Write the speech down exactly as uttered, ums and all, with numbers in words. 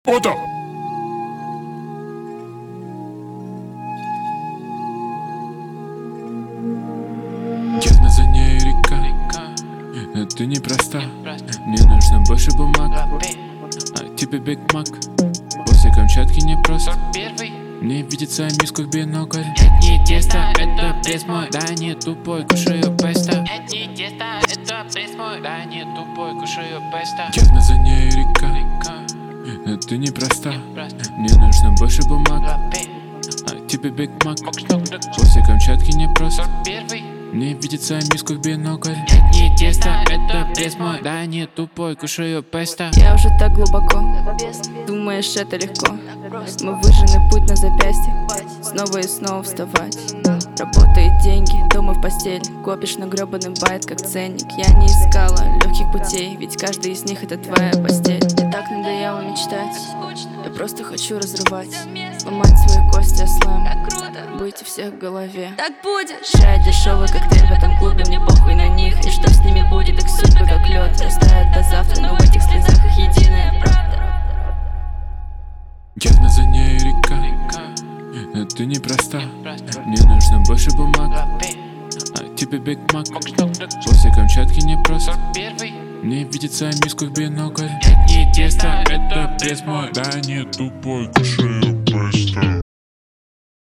Фото! Явно за ней река, но ты непроста. Мне нужно больше бумаг, а тебе Биг Мак. После Камчатки не просто. Мне видится миску в бинокль. Это не тесто, это пресс мой. Да не тупой, кушаю песто. Это не тесто, это пресс мой. Да не тупой, кушаю песто. Явно за ней река, но ты непроста. Мне нужно больше бумаг, а тебе Биг Мак. После Камчатки не просто. Мне видится миску в бинокль. Это не тесто, это пресс мой. Да не тупой, кушаю песто. Я уже так глубоко, думаешь, это легко. Мы выжженный путь на запястье, снова и снова вставать. Работа и деньги, дома в постель, копишь на гребаный байт, как ценник. Я не искала легких путей, ведь каждый из них это твоя постель. Мне так надоело мечтать, я просто хочу разрывать, ломать свои кости о слэм, быть у всех в голове. Так будет. Шай дешевый коктейль в этом клубе, мне похуй на них. И что с ними будет, их судьбы как лед растают до завтра, но в этих слезах их единая правда. Явно за ней река, но ты непроста. Мне нужно больше бумаг, а тебе Биг Мак. После Камчатки не просто. Мне видится миску в бинокль. Это не тесто, это пресс мой. Да не тупой, кушаю песто.